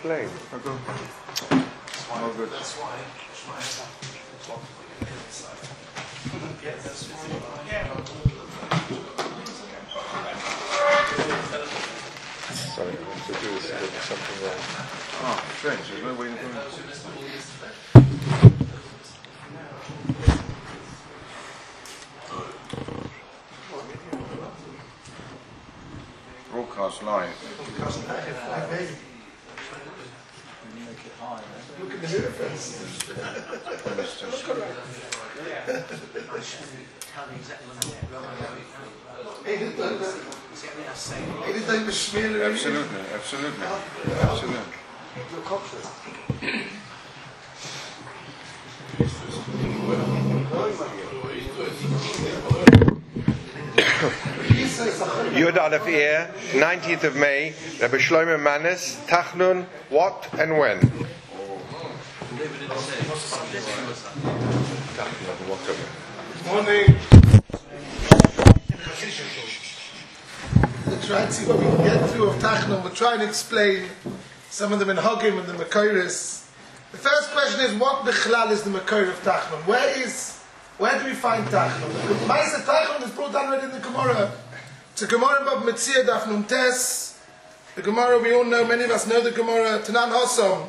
explain. Oh, good. Sorry, I have to do this something wrong. Oh, strange, there's no way to do it. Broadcast live. Look at the mirror first. Absolutely. Yud Aleph Iyar, 19th of May, Rabbi Shlomo Manis, Tachnun, what and when? Morning. We'll try and see what we can get through of Tachnun. We'll try and explain some of the Minhagim and the Mekoros. The first question is, what Bichlal is the Mekor of Tachnun? Where do we find Tachnun? The Ma'aseh Tachnun is brought down right in the Gemara. It's a Gemara about Metzia Daf Nun Tes. The Gemara, we all know, many of us know the Gemara. Tanan Hosom.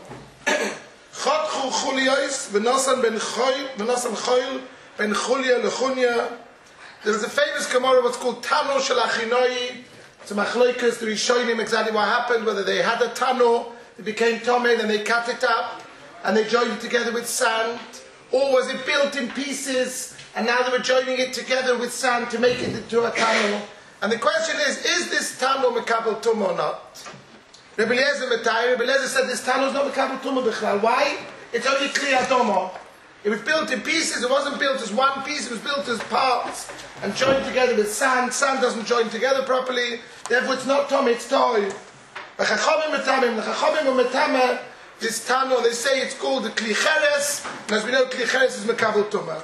Chatchu Chuliyos, V'nosan ben Choyl, ben Chulya lechunya. There's a famous Gemara, what's called Tano Shel Achinoi. It's a Machloikas, the Rishonim, exactly what happened, whether they had a Tano, it became Tomei, and they cut it up, and they joined it together with sand, or was it built in pieces, and now they were joining it together with sand to make it into a Tano. And the question is this Tano Mekabel Tumah or not? Rebbe Eliezer said this Tano is not Mekabel Tumah Bichlal. Why? It's only Kli Adomo. It was built in pieces, it wasn't built as one piece, it was built as parts, and joined together with sand. Sand doesn't join together properly, therefore it's not Tomei, it's Toy. The Chachamim Metame, this Tano, they say it's called the Kli Cheres, and as we know, Kli Cheres is Mekabel Tumah.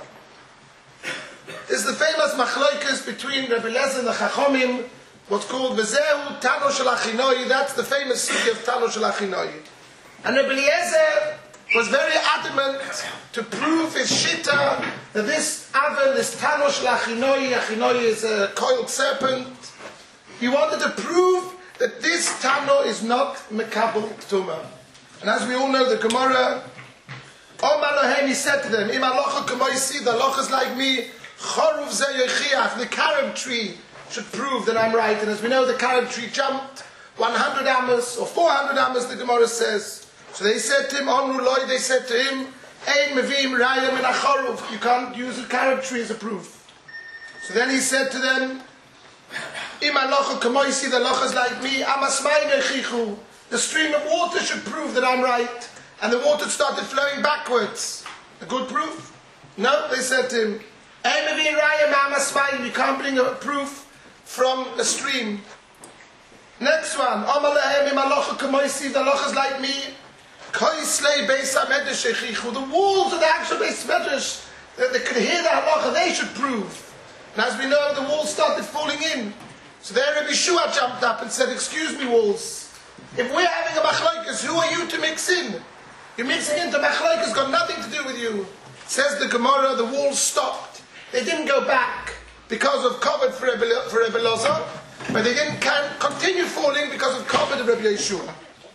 This is the famous machloikas between Rebbe Eliezer and the Chachamim, what's called V'zehu Tano Shel Achinoi. That's the famous city of Tano Shel Achinoi. And Rebbe Eliezer was very adamant to prove his shita that this oven, this Tano Shel Achinoi, Achinoi is a coiled serpent. He wanted to prove that this Tano is not Mekabel Tumah. And as we all know, the Gemara, Omar Lohem, he said to them, Im alocha k'moisi, the alocha is like me, Choruv ze yochiach, the carob tree should prove that I'm right. And as we know, the carob tree jumped 100 amos or 400 amos, the Gemara says. So they said to him, Omru loy, they said to him, Ein mevim raya min achoruv, you can't use a carob tree as a proof. So then he said to them, Im alocha k'moisi, the alocha is like me, amasmai nechichu, the stream of water should prove that I'm right. And the water started flowing backwards. A good proof? No, they said to him, you can't bring a proof from a stream. Next one, the loch is like me. The walls of the actual Beis Medrash, they could hear the halacha, they should prove. And as we know, the walls started falling in. So there Rabbi Shua jumped up and said, excuse me, walls, if we're having a machlokes, who are you to mix in? You're mixing into machlokes, got nothing to do with you. Says the Gemara, the walls stopped. They didn't go back because of covet for Rebbe Elazar, but they didn't continue falling because of covet of Rebbe Yeshua.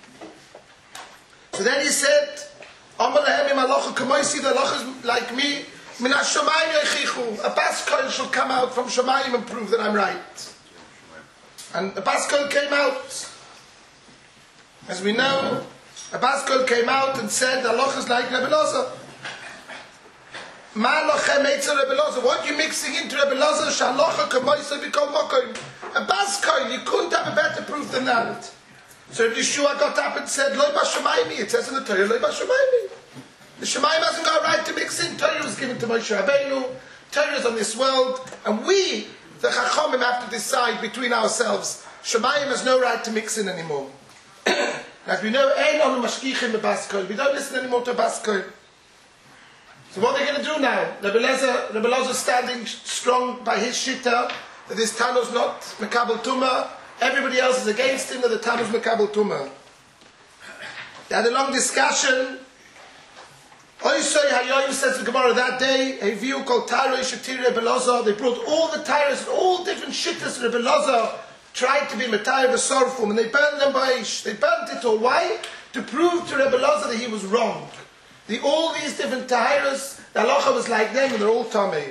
So then he said, Amar lehem im halacha k'moisi, the halacha is like me, min hashamayim yechichu, a bas koil shall come out from Shamayim and prove that I'm right. And a bas koil came out. As we know, a bas koil came out and said, the halacha is like Rebbe Elazar. What are you mixing into Rebbe Elazar? Shalocha k'moisa b'kol mokom. A bas koil, you couldn't have a better proof than that. So if Yeshua got up and said, Loi b'shamayim, it says in the Torah, Loi b'shamayim. The Shemayim hasn't got a right to mix in. Torah was given to Moshe Rabbeinu. Torah is on this world. And we, the Chachamim, have to decide between ourselves. Shemayim has no right to mix in anymore. As we know, Ein onu mashkichim b'bas koil. We don't listen anymore to bas koil. So what are they going to do now? Rebbe Elazar standing strong by his shita, that this Tano's not Mekabel Tumah. Everybody else is against him, that the Tano's Mekabel Tumah. They had a long discussion. Oisai Hayoim says the Gemara that day, a view called Taro Shatira Rebbe Elazar. They brought all the Tyros and all different shittas Rebbe Elazar tried to be Matayr V'Sorfum, and they burned them by Ish. They burnt it all. Why? To prove to Rebbe Elazar that he was wrong. All these different Tyros, the halacha was like them, and they're all Tamei.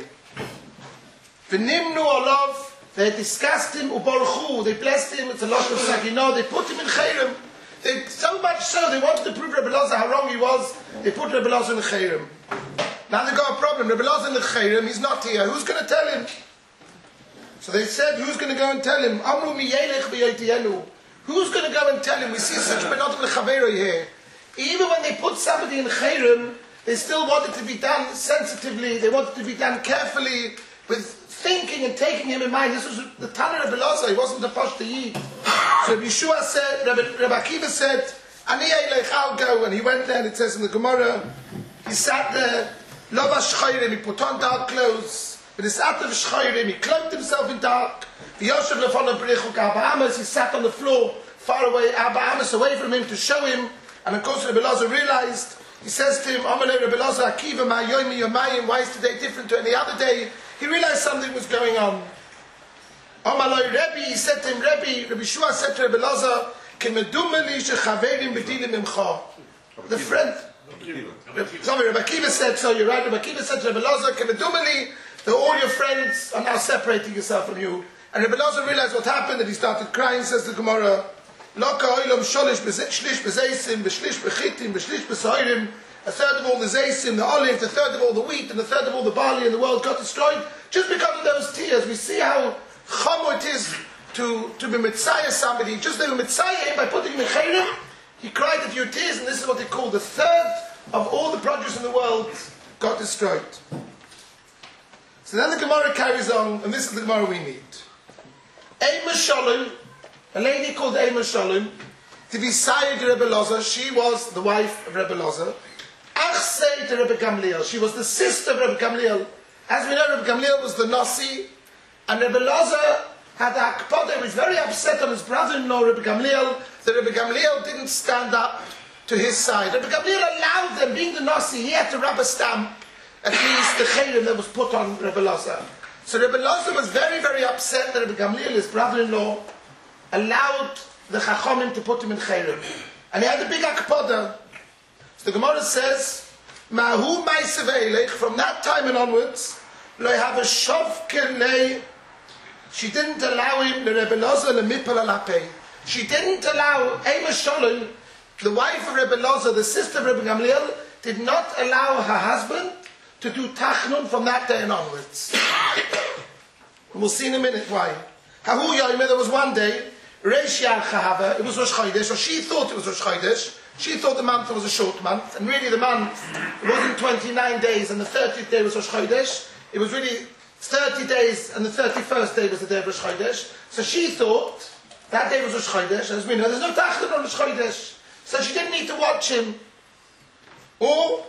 V'nimnu olav, they discussed him, u'baruchu, they blessed him, it's a lot of Sagino, they put him in Chayrim. So much so, they wanted to prove Rebbe Elazar how wrong he was, they put Rebbe Elazar in the Chayrim. Now they got a problem, Rebbe Elazar in the Chayrim, he's not here, who's going to tell him? So they said, who's going to go and tell him? Amru miyelech v'yoytiyenu. Who's going to go and tell him? We see such benot l'chavero here. Even when they put somebody in Chayrim, they still want it to be done sensitively, they want it to be done carefully, with thinking and taking him in mind. This was the Tanna Rebbe Elazar, he wasn't the Pashto Yid. So Yeshua said, Rabbi Akiva said, Ani eilech, I'll go. And he went there, and it says in the Gemara, he sat there, Lovash Chayrim, he put on dark clothes, with his Atav Shchayrim, he cloaked himself in dark, V'yoshev lefon ha'brichuk Abba Amos, he sat on the floor, far away, Abba Amos away from him to show him, and of course Rebbe Elazar realized, he says to him, Amalei Rebbe Elazar, Akiva ma'yomi yomayim, why is today different to any other day? He realized something was going on. Amalei Rebbe, he said to him, Rabbi Shua said to Rebbe Elazar, K'medumeli shechaverim b'dilim imcha. The friend, sorry, Rabbi Akiva said, so you're right, Rabbi Akiva said to Rebbe Elazar, K'medumeli, that all your friends are now separating yourself from you. And Rebbe Elazar realized what happened, and he started crying, says the Gemara, Loka oilam sholish shlish b'zeisim, b'shlish b'chitim, b'shlish b'soirim. A third of all the zeisim, the olive, a third of all the wheat, and a third of all the barley in the world got destroyed just because of those tears. We see how chomo it is to be Messiah somebody. Just they were Messiah him by putting him in Chayrim. He cried a few tears, and this is what they call the third of all the produce in the world got destroyed. So then the Gemara carries on, and this is the Gemara we meet. Eimah Shalom, a lady called Eimah Shalom, to be Sayyid Rebbe Elazar, she was the wife of Rebbe Elazar. Ach say to Rebbe Gamliel, she was the sister of Rebbe Gamliel. As we know, Rebbe Gamliel was the Nasi, and Rebbe Elazar had a Akpodah, he was very upset on his brother-in-law, Rebbe Gamliel, that Rebbe Gamliel didn't stand up to his side. Rebbe Gamliel allowed them, being the Nasi, he had to rub a stamp, at least the Chayrim that was put on Rebbe Elazar. So Rebbe Elazar was very, very upset that Rebbe Gamliel, his brother-in-law, allowed the Chachomim to put him in Chayrim. And he had a big Akpodah. So the Gemara says, Mahu Ma'asev Eilech, from that time and onwards, lo have a shovkelei. She didn't allow him, the Rebbe Elazar, lemipal alapei. She didn't allow Eimah Shalom, the wife of Rebbe Elazar, the sister of Rebbe Gamliel, did not allow her husband to do tachnun from that day and onwards. We'll see in a minute why. Hahu Yoimeh, there was one day, Reish Yar Chahava, it was Rosh Chodesh, or she thought it was Rosh Chodesh. She thought the month was a short month, and really the month, it wasn't 29 days, and the 30th day was Rosh Chodesh. It was really 30 days, and the 31st day was the day of Rosh Chodesh. So she thought that day was Rosh Chodesh. As we know, there's no tachnun on Rosh Chodesh, so she didn't need to watch him. Or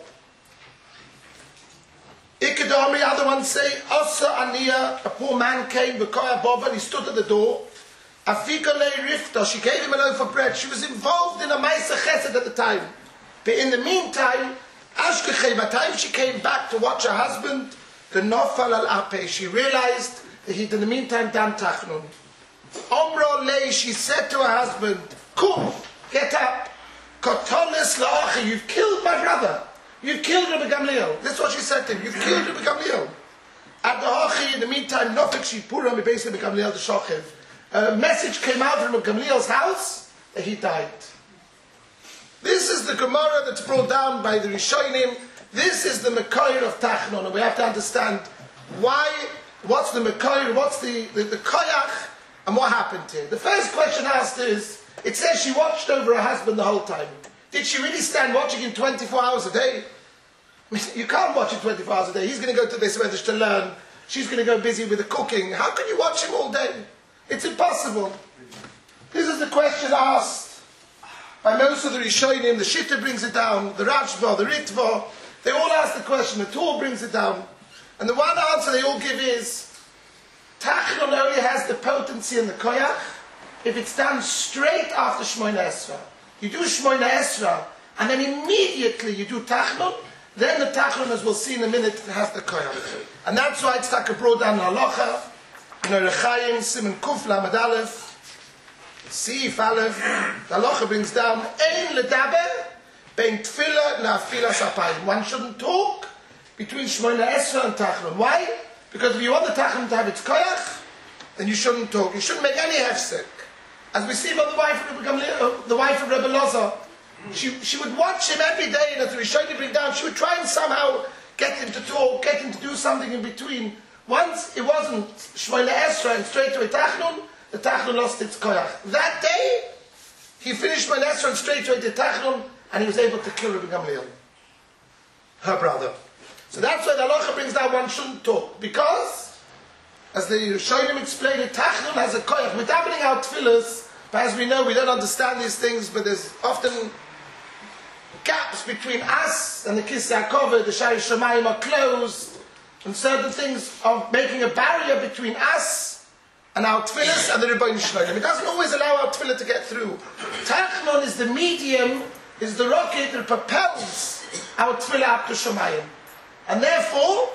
Ikadami, other ones say, Asa Aniya, a poor man came, Bekoya Bova, and he stood at the door. Afikale Rifta, she gave him a loaf of bread. She was involved in a Maisa Chesed at the time. But in the meantime, Ashkechei, by the time she came back to watch her husband, the Nofal al-Ape, she realized that he'd in the meantime done Tachnun. Omro Lei, she said to her husband, Kum, get up. Kotolis la'achi, you've killed my brother. You've killed Rebbe Gamliel. That's what she said to him. You've killed Rebbe Gamliel. At the Hachi, in the meantime, Nofek Shipura, mi beis Rebbe Gamliel the Shochev. A message came out from Gamliel's house that he died. This is the Gemara that's brought down by the Rishonim. This is the Mekoyer of Tachnun, and we have to understand why, what's the Mekoyer, what's the Koyach, and what happened to him. The first question asked is, it says she watched over her husband the whole time. Did she really stand watching him 24 hours a day? I mean, you can't watch him 24 hours a day. He's going to go to Beis Medrash to learn. She's going to go busy with the cooking. How can you watch him all day? It's impossible. This is the question asked by most of the Rishonim. The Shitta brings it down, the Rashba, the Ritva. They all ask the question, the Torah brings it down. And the one answer they all give is, Tachnun only has the potency and the koyach if it's done straight after Shmoyna Esra. You do Shmoyna Esra, and then immediately you do Tachnun, then the Tachnun, as we'll see in a minute, has the Koyach. And that's why it's like a brought down Halacha, Rechaim, Siman Kuf, Lamed Aleph, Sif Aleph, the Halacha brings down, Ein Ledaber, Ben Tfilah, Na'afila Sapayim. One shouldn't talk between Shmoyna Esra and Tachnun. Why? Because if you want the Tachnun to have its Koyach, then you shouldn't talk. You shouldn't make any hefsek. As we see about the wife of Rebbe Loza, she would watch him every day, and as the Rishonim bring down, she would try and somehow get him to talk, get him to do something in between. Once it wasn't Shmoyna Esra and straight away Tachnun, the Tachnun lost its koyach. That day, he finished Shmoyna Esra and straight away did Tachnun, and he was able to kill Rebbe Gamliel, her brother. So that's why the halacha brings down one shouldn't talk, because as the Rishonim explain it, Tachnun has a koyach. We're dabbling out tefillas, but as we know, we don't understand these things, but there's often gaps between us and the Kisei HaKovod. The Shari Shamayim are closed, and certain things are making a barrier between us and our tefillas and the Rebbeinu Shloim. It doesn't always allow our tefillah to get through. Tachnun is the medium, is the rocket that propels our tefillah up to Shamayim. And therefore,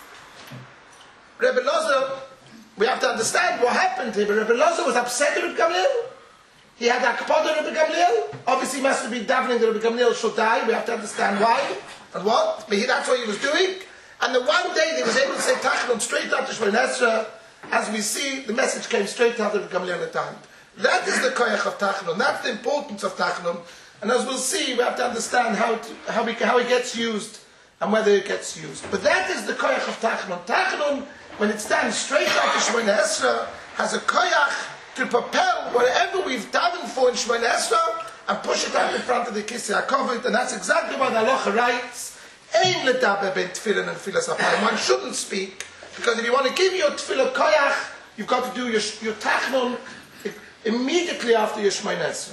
Rebbe Loza, we have to understand what happened here. But Rebbe Loza was upset with Rebbe Gamliel. He had Akpod on Rebbe Gamliel. Obviously, he must have been davening that Rebbe Gamliel should die. We have to understand why and what. But that's what he was doing. And the one day they was able to say Tachnun straight after Shmoyna Esra, as we see, the message came straight after Rebbe Gamliel at time. That is the koyach of Tachnun. That's the importance of Tachnun. And as we'll see, we have to understand how it gets used and whether it gets used. But that is the koyach of Tachnun. Tachnun, when it stands straight after Shmoyna Esra, has a koyach to propel whatever we've davened for in Shmoyna Esra and push it out in front of the Kisei HaKovod. And that's exactly what the halacha writes. Ein ledaber ben tefillin and tefillas apayim. One shouldn't speak, because if you want to give your tefillah koyach, you've got to do your Tachnun immediately after your Shmoyna Esra.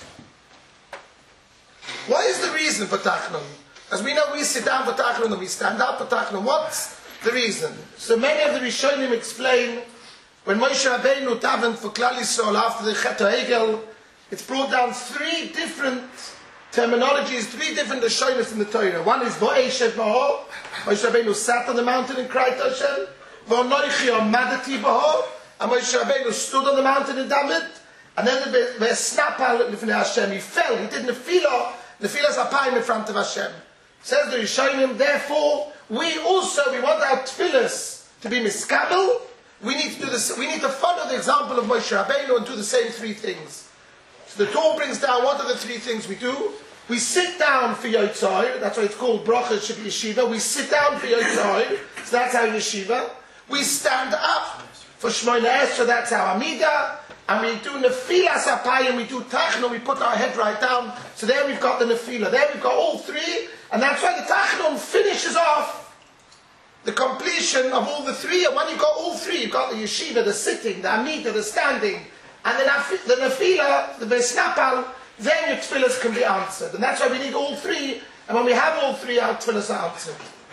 What is the reason for Tachnun? As we know, we sit down for Tachnun and we stand up for Tachnun. What's the reason? So many of the Rishonim explain, when Moshe Rabbeinu davened for Klal Yisrael after the Chet HaEgel, it's brought down three different terminologies, three different Rishonos in the Torah. One is Vo'eshev B'ho, Moshe Rabbeinu sat on the mountain and cried to Hashem. Vo'noichi Omadati B'ho, and Moshe Rabbeinu stood on the mountain and davened. And then Ve'esnapal L'fnei Hashem, he fell, he did Nefilah Zapayim in front of Hashem. Says the Rishonim, therefore, we want our tefillas to be miskabel. We need to do this. We need to follow the example of Moshe Rabbeinu and do the same three things. So the Torah brings down what are the three things we do. We sit down for Yotzai. That's why it's called Bracha Yeshiva. We sit down for Yotzai. So that's our Yeshiva. We stand up for Shmoyna Esra. That's our Amidah. And we do Nefilah Sapayim. We do Tachnun. We put our head right down. So there we've got the Nefilah. There we've got all three. And that's why the Tachnun finishes off the completion of all the three. And when you've got all three, you've got the Yeshiva, the sitting, the Amidah, the standing, and the Nefilah, the Vesnapal, then your tefillahs can be answered. And that's why we need all three. And when we have all three, our tefillahs are answered.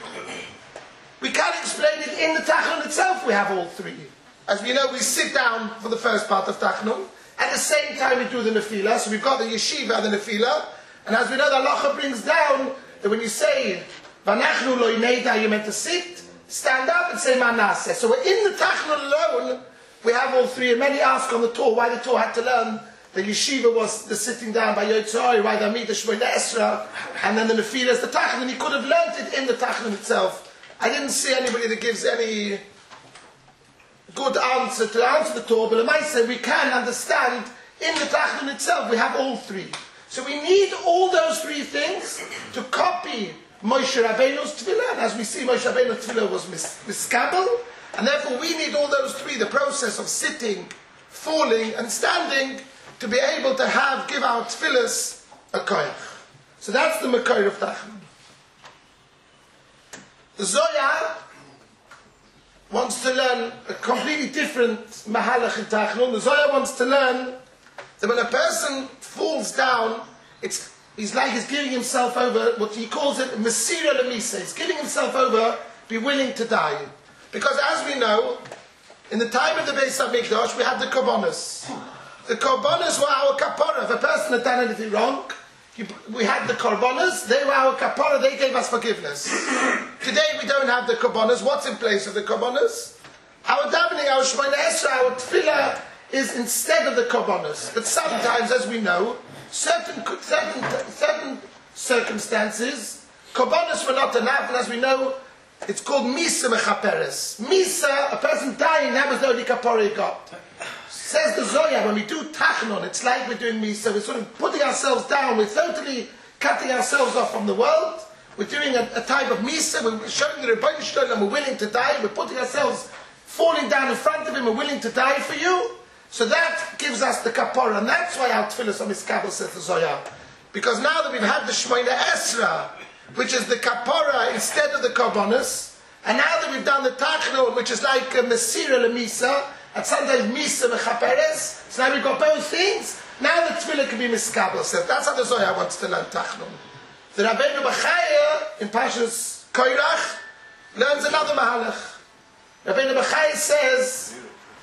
We can't explain it in the Tachnun itself, we have all three. As we know, we sit down for the first part of Tachnun. At the same time, we do the Nefilah. So we've got the Yeshiva and the Nefilah. And as we know, the halacha brings down that when you say, Vanachnu lo yineda, you're meant to sit, stand up and say Manaseh. So we're in the Tachnun alone, we have all three. And many ask on the Torah why the Torah had to learn the Yeshiva was the sitting down by Yotzai, why the Amidah Shmoyna Esra, and then the Nefilah is the Tachnun. He could have learned it in the Tachnun itself. I didn't see anybody that gives any good answer to answer the Torah, but I might say we can understand in the Tachnun itself we have all three. So we need all those three things to copy Moshe Rabbeinu's Tefillah. And as we see, Moshe Rabbeinu's Tefillah was miskabel, and therefore we need all those three, the process of sitting, falling, and standing, to be able to give our Tefillahs a koyach. So that's the Makor of Tachnun. The Zohar wants to learn a completely different mahalach in Tachnun. The Zohar wants to learn that when a person falls down, he's giving himself over, what he calls it, Mesira Lemisa. He's giving himself over, be willing to die. Because as we know, in the time of the Beis HaMikdash, we had the Korbanos. The Korbanos were our kapara. If a person had done anything wrong, We had the korbanos, they were our kapara, they gave us forgiveness. Today we don't have the korbanos. What's in place of the korbanos? Our davening, our Shemona Esra, our tefillah is instead of the korbanos. But sometimes, as we know, certain circumstances, korbanos were not enough, and as we know, it's called misa mechaperes. Misa, a person dying, that was the only kapara he got. Says the Zoya, when we do tachnon, it's like we're doing misa, we're sort of putting ourselves down, we're totally cutting ourselves off from the world, we're doing a type of misa, we're showing the Rebbeinu Shalom, we're willing to die, we're putting ourselves, falling down in front of him, we're willing to die for you. So that gives us the kapara, and that's why our tefillah on Miskabel, says the Zoya. Because now that we've had the Shemona Esra, which is the kapara instead of the korbanos, and now that we've done the tachnon, which is like a mesira lemisa, and sometimes misa mechaperes, so now we've got both things. Now the tefillah can be miskabel. So that's how the Zohar wants to learn tachnon. The Rabbeinu Bachaya in Pashas Koirach learns another mahalach. Rabbeinu Bachaya says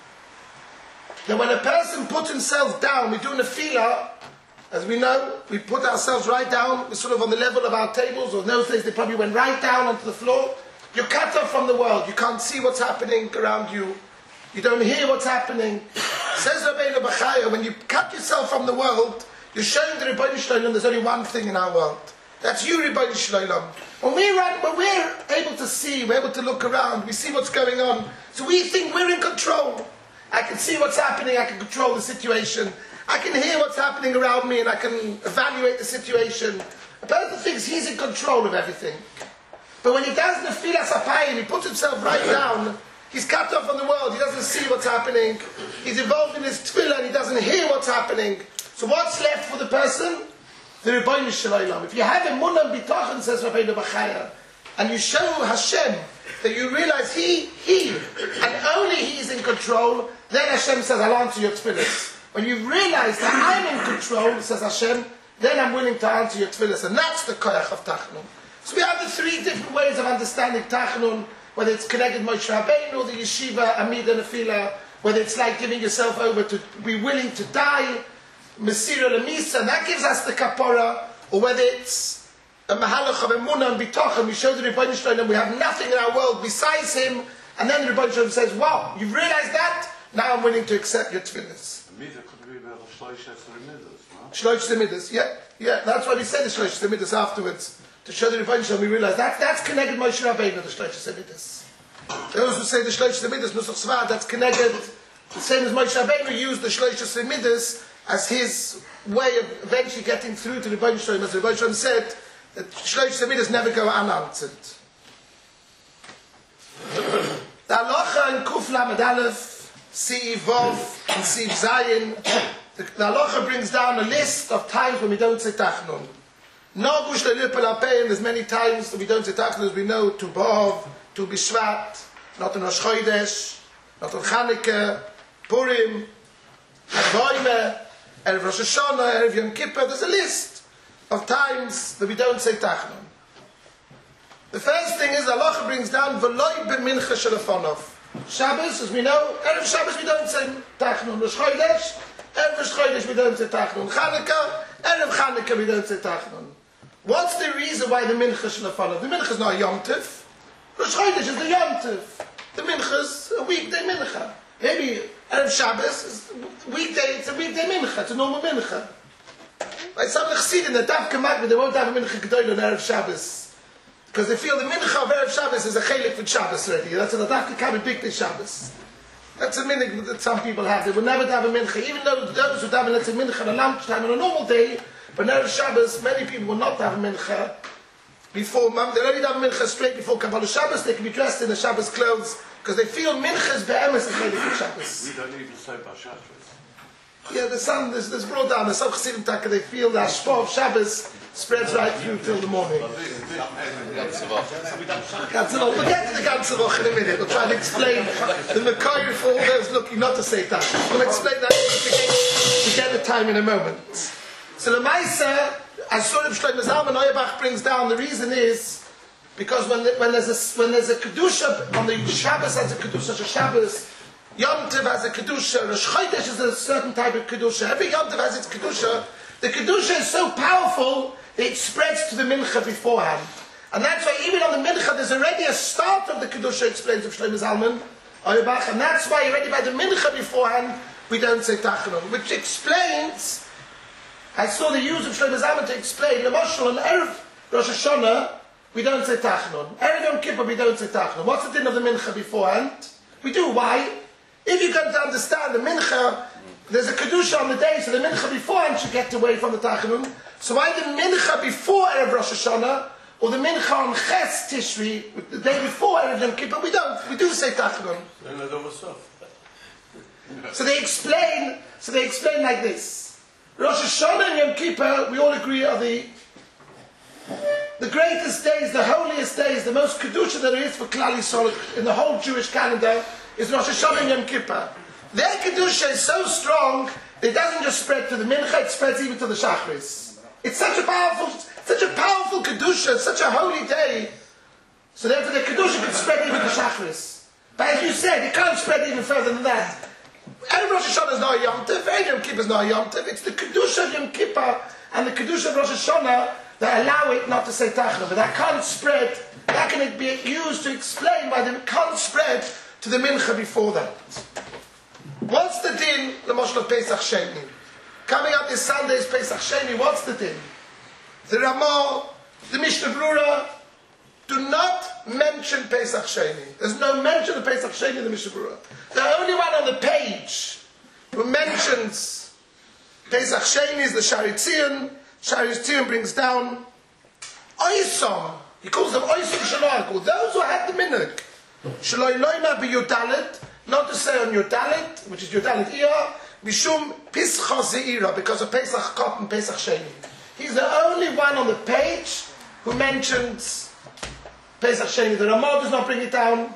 that when a person puts himself down, we do nefila. As we know, we put ourselves right down, we're sort of on the level of our tables, or in those days they probably went right down onto the floor. You're cut off from the world. You can't see what's happening around you. You don't hear what's happening. Says Rabbeinu Bachaya, when you cut yourself from the world, you're showing the Rebbeinu Shalom there's only one thing in our world. That's you, Rebbeinu Shalom. When we're able to see, we're able to look around, we see what's going on, so we think we're in control. I can see what's happening, I can control the situation. I can hear what's happening around me and I can evaluate the situation. A person thinks he's in control of everything. But when he does nefilas apayim, he puts himself right down, he's cut off from the world, he doesn't see what's happening, he's involved in his tefillah and he doesn't hear what's happening. So what's left for the person? The Rebbeinu Shalom. If you have emunah and bitachon, says Rabbeinu Bachaya, and you show Hashem that you realize he and only he is in control, then Hashem says, I'll answer your tefillahs. When you realize that I'm in control, says Hashem, then I'm willing to answer your tefillahs. And that's the koyach of Tachnun. So we have the three different ways of understanding Tachnun, whether it's connected Moshe Rabbeinu, the yeshiva, Amida Nefila, whether it's like giving yourself over to be willing to die, Mesira Lemisa, and that gives us the kapara, or whether it's a mahalach of emunah and bitachon, we show the Rebbeinu Shalom we have nothing in our world besides him, and then the Rebbeinu Shalom says, wow, you've realized that? Now I'm willing to accept your tefillahs. Shlosh Midas, yeah, that's what he said, the Shlosh Midas afterwards, to show the Rebbeinu Shalom we realize that's connected Moshe Rabbeinu, the Shlosh Midas. Those who say the Shlosh Midas, Nusach Svad, that's connected, the same as Moshe Rabbeinu used the Shlosh Midas as his way of eventually getting through to the Rebbeinu Shalom, as the Rebbeinu Shalom said, that Shlosh Midas never go unanswered. The halacha in Kuf Lamed Aleph, Siv Vov and Siv Zayin, the halacha brings down a list of times when we don't say Tachnun. There's many times that we don't say Tachnun, as we know, Tu B'Av, Tu B'Shvat, not on Rosh Chodesh, not on Chanukah, Purim, Havoime, Erev Rosh Hashanah, Erev Yom Kippur. There's a list of times that we don't say Tachnun. The first thing is, halacha brings down V'loi b'mincha shelefonov. Shabbos, as we know, Erev Shabbos we don't say Tachnun. Rosh Chodesh, Erev Rosh Chodesh we don't say Tachnun. Chanukah, Erev Chanukah we don't say Tachnun. What's the reason why the mincha shelefonov? The mincha is not a Yom Tov. Rosh Chodesh is the Yom Tov. The mincha is a weekday mincha. Maybe Erev Shabbos is weekday. It's a weekday mincha. It's a normal mincha. Like some of the Chassidim, the Daf Kamak, they won't have a mincha gedol on Erev Shabbos. Because they feel the mincha of Erev Shabbos is a chelik for Shabbos already. That's what the Daf Kamak big day Shabbos. That's a minhag that some people have. They will never have a mincha. Even though those who have a mincha on a lunchtime on a normal day, but Erev Shabbos, many people will not have a mincha before, they only have a mincha straight before Kabbalah Shabbos. They can be dressed in the Shabbos clothes, because they feel minchas be'emes is chelik for Shabbos. We don't even say Shabbos. Yeah, the sun, there's brought down, the some Chassidim Taka, they feel the hashpah of Shabbos spreads right through till the morning. Ganze we'll get to the Ganze Woche in a minute. We'll try and explain the Mekoyer for all those looking not to say that. We'll explain that to get the time in a moment. So the Maisa, as Shlomo Zalman Auerbach brings down, the reason is because when there's a Kedusha, on the Shabbos has a Kedusha, Shabbos, Yom Tov has a Kedusha, Rosh Chodesh is a certain type of Kedusha. Every Yom Tov has its Kedusha. The Kedusha is so powerful, it spreads to the Mincha beforehand. And that's why even on the Mincha, there's already a start of the Kedusha, explains of Shlomo Zalman Auerbach, and that's why already by the Mincha beforehand, we don't say Tachanun, which explains, I saw the use of Shlomo Zalman to explain, the Mashal on Erev Rosh Hashanah, we don't say Tachanun. Erev Yom Kippur, we don't say Tachanun. What's the din of the Mincha beforehand? We do. Why? If you come to understand the Mincha, there's a Kedusha on the day, so the Mincha beforehand should get away from the Tachanun. So why the Mincha before Erev Rosh Hashanah, or the Mincha on Ches Tishri, the day before Erev Yom Kippur, we don't. We do say Tachanun. So they explain like this. Rosh Hashanah and Yom Kippur, we all agree, are the greatest days, the holiest days, the most Kedusha that there is for Klal Yisrael in the whole Jewish calendar is Rosh Hashanah and Yom Kippur. Their Kedusha is so strong, it doesn't just spread to the Mincha, it spreads even to the Shachris. It's such a powerful Kedusha, such a holy day. So therefore the Kedusha can spread even to Shachris. But as you said, it can't spread even further than that. Erev Rosh Hashanah is not a Yom Tov, Erev Yom Kippur is not a Yom Tov. It's the Kedusha of Yom Kippur and the Kedusha of Rosh Hashanah that allow it not to say Tachanun. But that can't spread, that can be used to explain why it can't spread to the Mincha before that. What's the din, the Moshe of Pesach Sheni? Coming up this Sunday is Pesach Sheni, what's the din? The Ramah, the Mishnah Brura, do not mention Pesach Sheni. There's no mention of Pesach Sheni in the Mishnah Brura. The only one on the page who mentions Pesach Sheni is the Shari Tzion. Shari Tzion brings down Oisom. He calls them Oisom Shalai. Those who have the minhag. Shaloi loima be Yudalit, not to say on Yudalit, which is Yudalit Iyah, Mishum Pischa Zeira, because of Pesach Kot and Pesach Sheni. He's the only one on the page who mentions Pesach Sheni. The Ramah does not bring it down.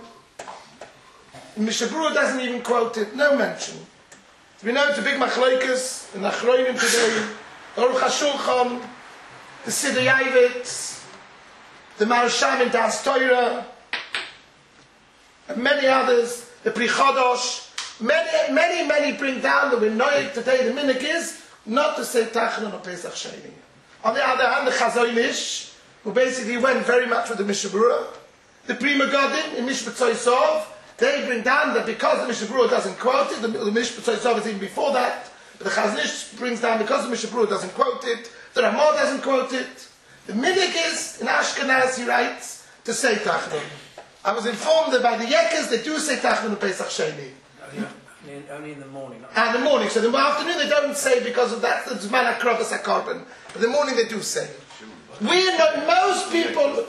Mishnah Brura doesn't even quote it. No mention. We know it's a big machlokes in the Achronim today. The Aruch HaShulchan, the Siddur Yavitz, the Maharsham in Das Torah, and many others, the Pri Chodosh. Many bring down the Winoik today. The minhag is not to say Tachanun or Pesach Sheni. On the other hand, the Chazon Ish, who basically went very much with the Mishnah Brura, the Pri Megadim in Mishpat Tzosov, they bring down that because the Mishnah Brura doesn't quote it, the Mishpat Tzosov is even before that, but the Chazon Ish brings down because the Mishnah Brura doesn't quote it, the Ramah doesn't quote it. The minhag is, in Ashkenaz he writes, to say Tachanun. I was informed that by the Yekkes they do say Tachanun and Pesach Sheni. Only in the morning. And the morning. So in the afternoon they don't say because of that. The Zman HaKrovas HaKarban. But in the morning they do say. Most people are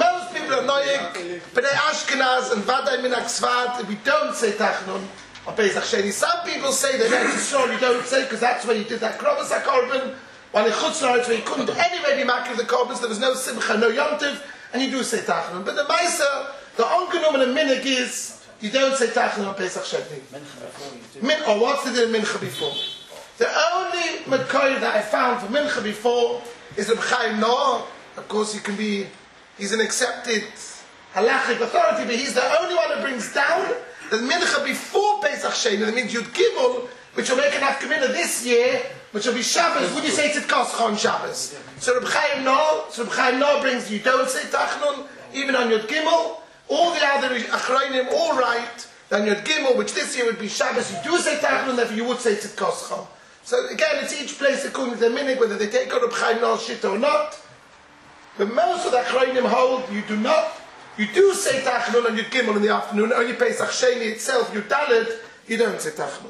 Noyek, but they Ashkenaz and Vadai Minak Svad, we don't say Tachanun or Pesach Sheni. Some people say that that's sure you don't say because that's where you did that Krovas HaKarban. While in Chutz La'aretz where you couldn't anyway be making the Karbans, there was no Simcha, no Yom Tov, and you do say Tachanun. But the Maisa, the Onkenom and the Minhag is, you don't say Tachanun on Pesach Sheni. Or what's the din Mincha before? The only Mekoyer that I found for Mincha before is Reb Chaim Noah. Of course, he's an accepted halachic authority, but he's the only one who brings down the Mincha before Pesach Sheni. That means Yud Gimel, which will make an Afkamina this year, which will be Shabbos. Would you say it's Tzidkos on Shabbos? So Reb Chaim Noah brings, you don't say Tachanun, even on Yud Gimel. All the other Achronim all right, then Yud Gimel, which this year would be Shabbos, you do say Tachanun, therefore you would say Tzidkos. So again, it's each place according to their minhag, whether they take out Reb Chaim Noah's shita or not. But most of the Achronim hold, you do say Tachanun on Yud Gimel in the afternoon, only Pesach Sheni itself, Yud Daled, you don't say Tachanun.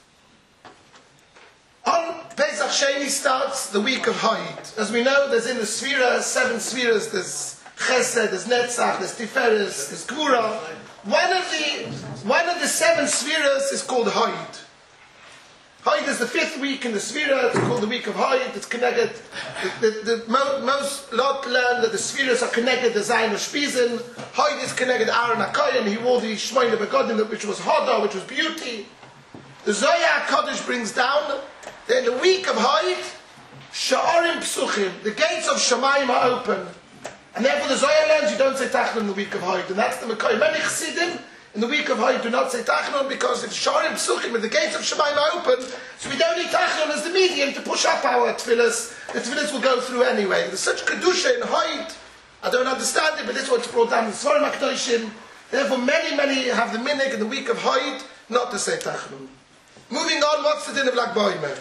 On Pesach Sheni starts the week of Hayid. As we know, there's in the Sfira, 7 Sfiras, there's Chesed, there's Netzach, there's Tiferes, there's Gvura. One of the 7 Sfiras is called Hayid. Hayid is the 5th week in the Sfira. It's called the week of Hayid. It's connected. Most lot learn that the Sfiras are connected to Zayin or Shpizin. Hayid is connected to Aaron HaKoyen. He wore the Shmoyne Begodim, which was Hoda, which was beauty. The Zohar HaKadosh brings down that in the week of Hayid, Sha'arim Psuchim, the gates of Shamayim are open. And therefore the Zohar learns you don't say Tachanun in the week of Hayid. And that's the Mekoy. Many Chassidim in the week of Hoy do not say Tachnun because if Sharim Psuchim, if the gates of Shemayim are open, so we don't need Tachnun as the medium to push up our tefillas. The tefillas will go through anyway. There's such Kedusha in Hoy, I don't understand it, but this is what's brought down in Svarim HaKadoshim. Therefore many have the minhag in the week of Hoy not to say Tachnun. Moving on, what's the din of Lag Boimer?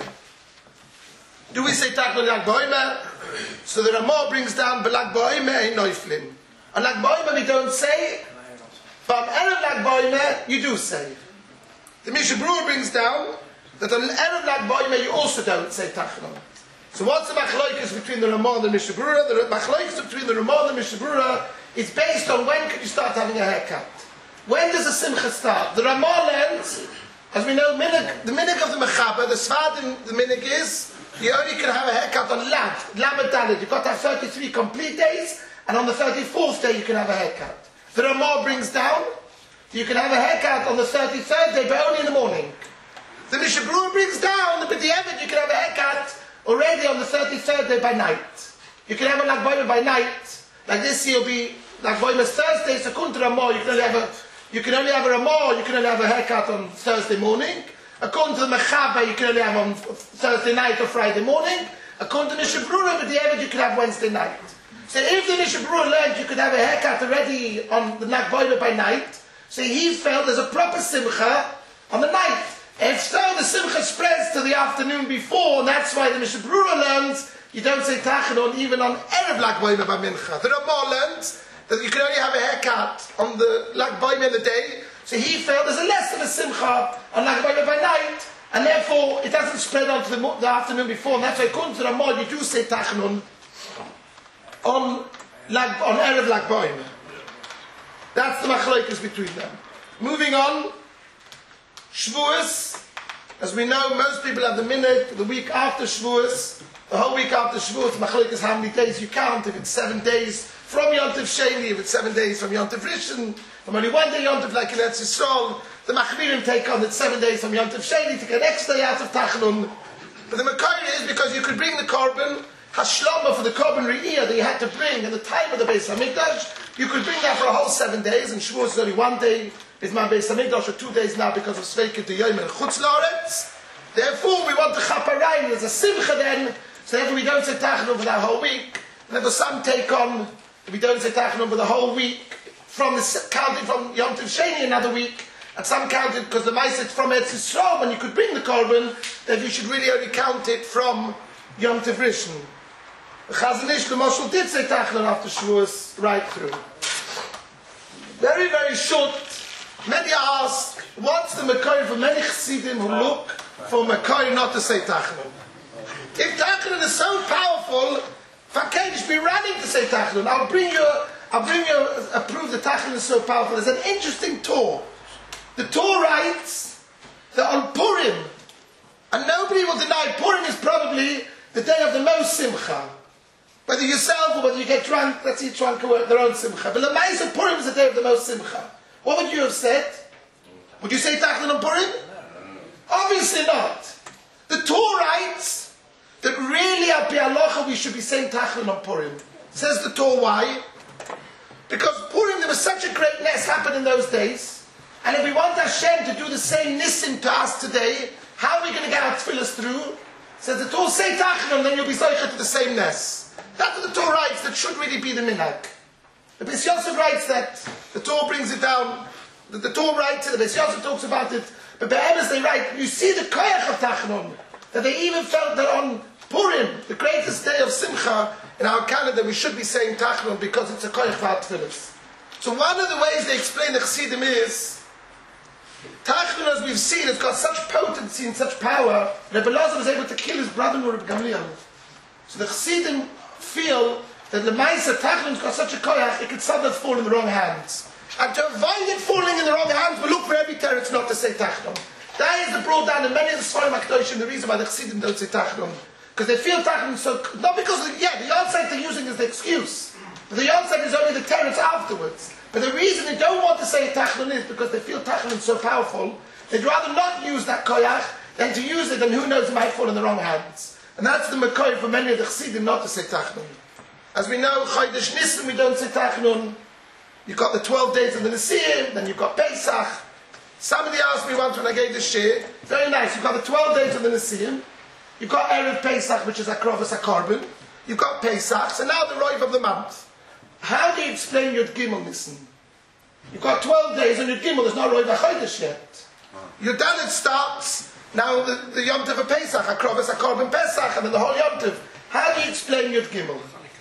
Do we say Tachnun Lag Boimer? So the Ramah brings down Lag Boimer in Neuflim. On Lag Boimer we don't say, but on Erev Lag Boimer you do say. The Mishnah Berurah brings down that on Erev Lag Boimer you also don't say Tachnun. So what's the machlokes between the Ramah and the Mishnah Berurah? The machlokes between the Ramah and the Mishnah Berurah is based on when can you start having a haircut. When does a simcha start? The Ramah learns, as we know, the minhag of the Mechaber, the Sfadim, the minhag is, you only can have a haircut on Lamed Daled. You've got to have 33 complete days, and on the 34th day you can have a haircut. The Ramah brings down, you can have a haircut on the 33rd day, but only in the morning. The Mishnah Berurah brings down, but the Eved, you can have a haircut already on the 33rd day by night. You can have a Lag Boimer by night. Like this year will be Lag Boimer's Thursday, so according to Ramah, you can only have a Ramah, you can only have a haircut on Thursday morning. According to the Mechaber, you can only have on Thursday night or Friday morning. According to Mishnah Berurah, but the Eved, you can have Wednesday night. So if the Mishnah Berurah learned you could have a haircut already on the Lag Boimer by night, so he felt there's a proper simcha on the night. If so, the simcha spreads to the afternoon before, and that's why the Mishnah Berurah learns you don't say Tachnun even on Erev Lag Boimer by Mincha. The Ramah learns that you can only have a haircut on the Lag Boimer in the day, so he felt there's a less of a simcha on Lag Boimer by night, and therefore it doesn't spread on to the afternoon before, and that's why according to the Ramah you do say Tachnun on Erev Lag Boimer. That's the machlokes between them. Moving on, Shavuos. As we know, most people have the minhag the week after Shavuos. The whole week after Shavuos, machlokes how many days you count. If it's 7 days from Yom Tov Sheni, if it's 7 days from Yom Tov Rishon, from only 1 day Yom Tov like in Eretz Yisrael, the Machmirim take on it's 7 days from Yom Tov Sheni to get an extra day out of Tachnun. But the Makayr is because you could bring the korban Hashlama for the korban Re'iyah that you had to bring at the time of the Beis HaMikdash. You could bring that for a whole 7 days, and Shavuos is only 1 day. Bisman Beis HaMikdash, or 2 days now because of Sveikit to Yom and Chutz La'aretz. Therefore, we want the Chaparayim. There's a Simcha then, so therefore we don't say Tachnun for that whole week. And therefore some take on, we don't say Tachnun for the whole week, counting from Yom Tov Sheni another week, and some count it because the Ma'aseh is from Eretz Yisrael, when you could bring the korban, then you should really only count it from Yom Tov Rishon. The Chazon Ish, the Moshel did say Tachnun after Shavuos right through. Very, very short. Many ask, what's the Makayr for many Chassidim who look for Makayr not to say Tachnun? If Tachnun is so powerful, Fakir should be running to say Tachnun. I'll bring you a proof that Tachnun is so powerful. There's an interesting Torah. The Torah writes that on Purim, and nobody will deny Purim is probably the day of the most Simcha. Whether yourself or whether you get drunk, let's see drunk or their own Simcha. But the Ma'aseh Purim is the day of the most Simcha. What would you have said? Would you say Tachnun on Purim? Obviously not. The Torah writes that really al pi halacha we should be saying Tachnun on Purim. Says the Torah why? Because Purim, there was such a great ness happened in those days, and if we want Hashem to do the same nisim to us today, how are we going to get our tefillas through? Says the Torah, say Tachnun, then you'll be zocheh to the same ness. That's what the Torah writes, that should really be the minhag. The Beis Yosef writes that, the Torah brings it down, the Torah writes it, the Beis Yosef talks about it, but Be'emes they write, you see the koyach of Tachnun, that they even felt that on Purim, the greatest day of Simcha, in our calendar we should be saying Tachnun because it's a koyach for our tefillas. So one of the ways they explain the Chassidim is, Tachnun, as we've seen, has got such potency and such power, Rebbe Elazar was able to kill his brother Rebbe Gamliel. So the Chassidim feel that the Ma'aseh Tachnun's got such a koyach, it could sometimes fall in the wrong hands. And to avoid it falling in the wrong hands, we look for every teretz not to say Tachnun. That is the brought down in many of the Svarim HaKadoshim, the reason why the Chassidim don't say Tachnun. Because they feel Tachnun so, not because of the yahrzeit they're using is the excuse. But the yahrzeit is only the teretz afterwards. But the reason they don't want to say Tachnun is because they feel Tachnun so powerful, they'd rather not use that koyach than to use it, and who knows, it might fall in the wrong hands. And that's the Makayr for many of the Chassidim not to say Tachnun. As we know, Chodesh Nisan we don't say Tachnun. You've got the 12 days of the Nesiim, then you've got Pesach. Somebody asked me once when I gave the shir, very nice, you've got the 12 days of the Nesiim, you've got Erev Pesach, which is Akrovas HaKorban, you've got Pesach, so now the Roiv of the month. How do you explain Yud Gimel Nissen? You've got 12 days and Yud Gimel, there's no Roiv HaChodesh yet. Yud Dalet starts, now the Yom Tov of Pesach, Akrovas HaKorban Pesach, and then the whole Yom Tov. How do you explain Yud Gimel?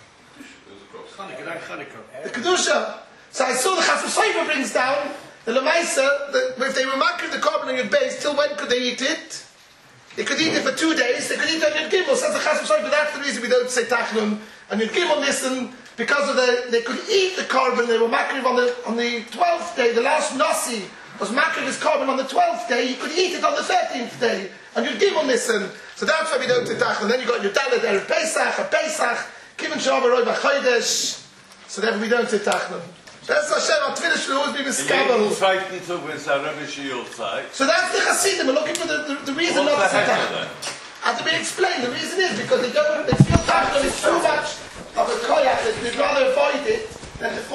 The Kedusha. So I saw the Chas V'Soifa brings down the Lamaisa, that if they were makriv the korban on Yud Beis, till when could they eat it? They could eat it for 2 days, they could eat it on Yud Gimel. Says the Chas V'Soifa, that's the reason we don't say Tachnun and Yud Gimel Nissen, because of they could eat the korban, they were makriv on the 12th day, the last Nasi was makriv his korban on the 12th day, he could eat it on the 13th day, and Yud Gimel Nissen. So that's why we don't say Tachnun. Then you got Yud Dalet, Erev Pesach, a Pesach, Kivin Shavah Roiv HaChodesh, so therefore we don't say Tachnun. That's Hashem, our Twitter should always be miskabel. So that's the Hasidim, we're looking for the reason not to say Tachnun. And to be explained, the reason is because they